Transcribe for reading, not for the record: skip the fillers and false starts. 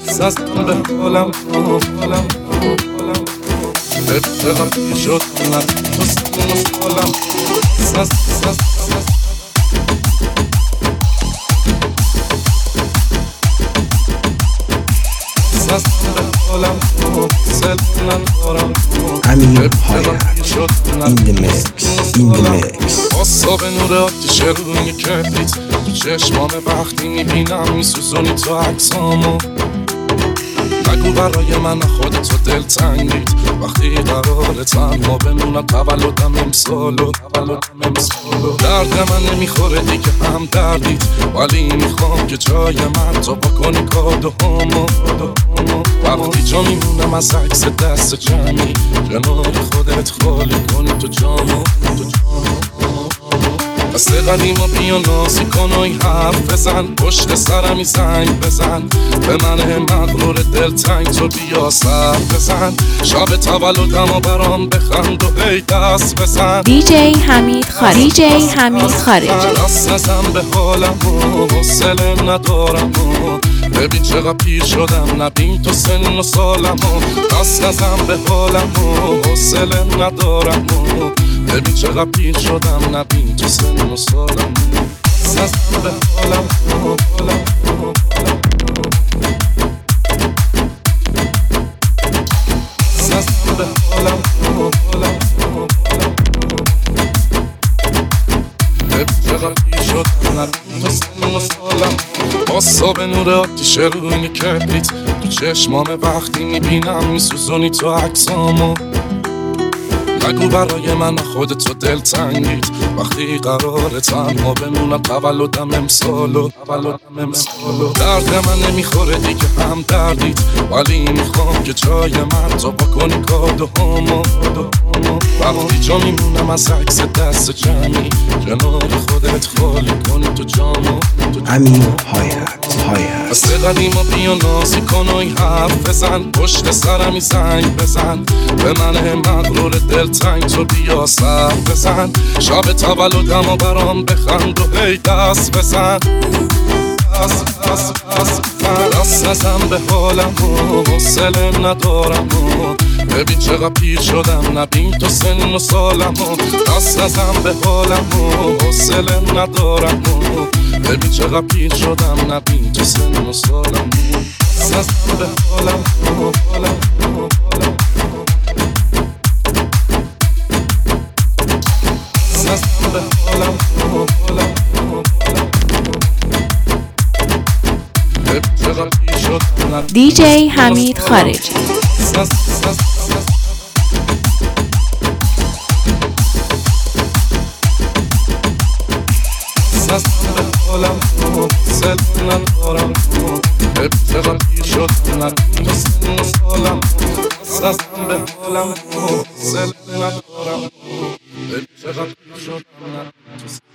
زدم به حالم ابتقا پیر شد من تو سن و سالم امیر حایت in the mix باسا به نور آتیش روی کبریت تو چشمام وقتی میبینم میسوزونی تو عکسامو نگو برای من خودتو دلتنگیت وقتی قراره تنها بمونم تولدم امسالو درد من نمیخوره دیگه هم دردیت ولی میخوام که جای من تو بکنی کادوهامو وقتی جا میمونم از عکس دست جمعی کنار خودت خالی کنی تو جامو دست قدیما بیا نازی کن و این حرف بزن پشت سرمی زنگ بزن به من مغرور دلتنگ تو بیا سر بزن شب تولدم و برام بخند و هی دست بزن دیجی حمید خارجی دست نزن به حالم و حوصله ندارم و ببین چقدر پیر شدم نبین تو سن و سالم و دست نزن به حالم و حوصله ندارم و ببین چقدر پیر شدم نبین تو سن و سالم زدم به حالم زدم به حالم ببین چقدر پیر شدم نبین تو سن و سالم باسا به نور آتیش روی کبریت تو چشمام وقتی میبینم میسوزونی تو عکسامو نگو برای من خودتو دلتنگیت وقتی قراره تنها بمونم تولدم امسالو درد من نمیخوره دیگه هم دردیت ولی میخوام که جای من تو بکنی کادوهامو وقتی جا میمونم از عکس دست جمعی کنار خودت خالی کنی تو جامو امیر حایت دست قدیما بیا نازی کن و این حرف بزن پشت سرمی زنگ بزن به من مغرور دلتنگ تو بیا سر بزن شب تولدم و برام بخند و هی دست بزن دست نزن به حالم و حوصله ندارم و ببین چقدر پیر شدم نبین تو سن و سالم و دست نزن به حالم و حوصله ندارم و ببین چقدر پیر شدم نبین تو سن و سالم زدم به حالم زدم به حالم ببین چقدر پیر شدم دیجی حمید خارجی زدم به حالم زدم ندارم ببین چقدر پیر شدم نبین تو سن و سالم زدم به حالم زدم ندارم ببین چقدر پیر شدم